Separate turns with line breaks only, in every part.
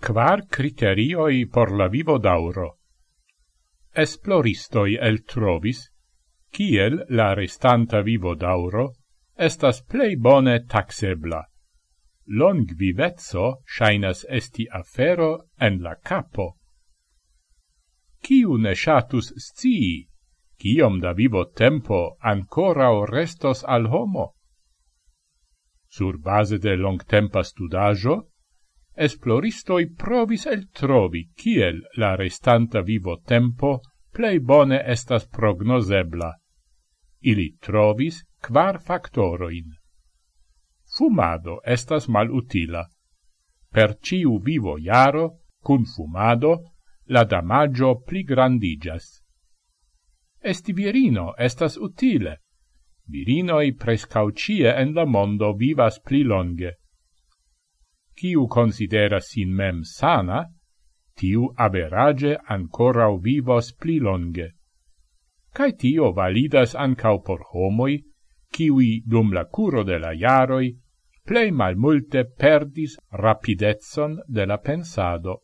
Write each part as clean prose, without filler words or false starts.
Quar criterioi por la vivo dauro. Esploristoi el trovis, kiel la restanta vivo dauro, estas plei bone taxebla. Long vivezzo shainas esti afero en la capo. Kiu ne shatus scii, kiom da vivo tempo ancora o restos al homo? Sur base de longtempa studajo, esploristoi provis el trovi kiel la restanta vivo tempo plei bone estas prognosebla. Ili trovis 4 factoroin. Fumado estas malutila. Per ciu vivo jaro, cun fumado, la damaggio pli grandigas. Esti virino estas utile. Virinoi prescaucie en la mondo vivas pli longe. Ciu considera sin mem sana, tiu average ancorau vivos pli longe. Cai tio validas ancau por homoi, kiui dum la curo de la jaroi, plei malmulte perdis rapidetson de la pensado.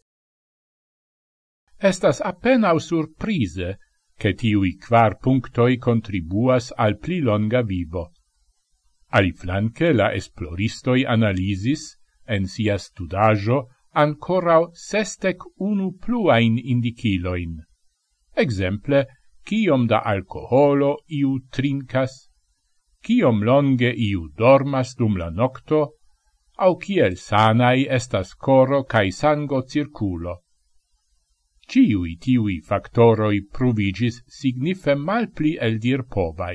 Estas appenau surprise, che tiui 4 punctoi contribuas al pli longa vivo. Aliflanque la esploristoi analisis, en sia studajo, ancorau 61 pluain indiciloin. Exemple, kiom da alcoholo iu trincas, kiom longe iu dormas dum la nocto, au kiel sanai estas coro cae sango circulo. Ciui tiui factoroi pruvigis signife malpli eldir povai.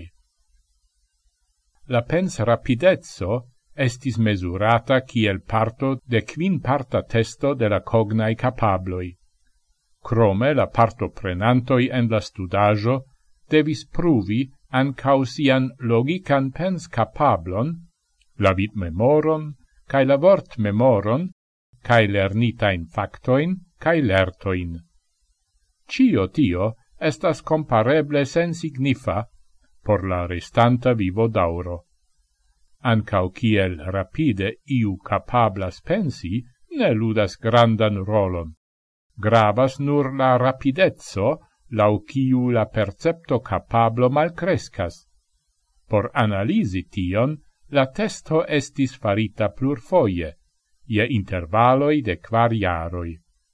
La pens rapidezzo estis mesurata kiel parto de 5-parta testo de la cognai capabloi. Crome la partoprenantoi en la studajo devis pruvi ancau sian logican pens capablon, la vit memoron, cae la vort memoron, cae lernitain factoin, cae lertoin. Cio tio estas compareble sen signifa por la restanta vivo dauro. Ancau kiel rapide iu capablas pensi, ne ludas grandan rolon. Gravas nur la rapidezzo, lau kiu la percepto capablo malcrescas. Por analisi tion, la testo estis farita plurfoje, je intervaloi de 4 jaroi.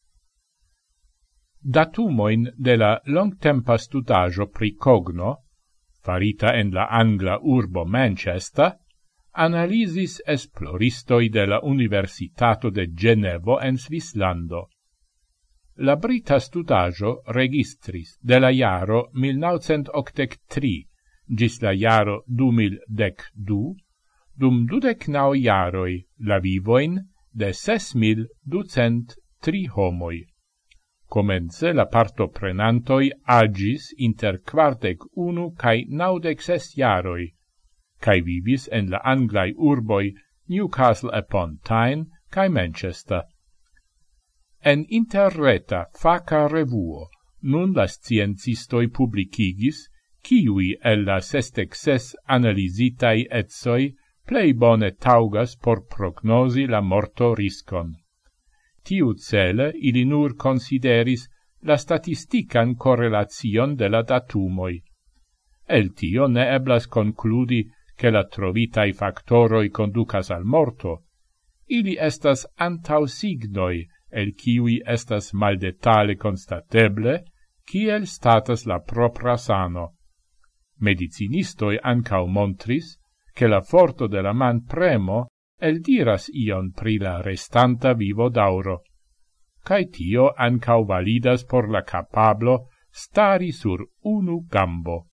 Datumoin de la longtempa studajo pri cogno, farita en la angla urbo Manchester, analisis esploristoi de la Universitato de Genevo en Svislando. La brita studajo registris de la jaro 1983 gis la jaro 2012, dum 29 jaroi la vivoin de 6.203 homoi. Comence la partoprenantoi agis inter 41 cae 96 jaroi, cae vivis en la anglai urboi Newcastle upon Tyne cae Manchester. En interreta faca revuo, nun la sciencistoi publicigis, kiui el la 66 analisitai etsoi plei bone taugas por prognosi la morto riscon. Tiu cele ili nur consideris la statistican correlation de la datumoi. El tio ne eblas concludi che la trovitai factoroi conducas al morto. Ili estas antau signoi, el kiui estas maldetale constateble, kiel statas la propra sano. Medicinistoi ancau montris, che la forto de la man premo el diras ion pri la restanta vivo dauro. Cae tio ancau validas por la capablo stari sur unu gambo.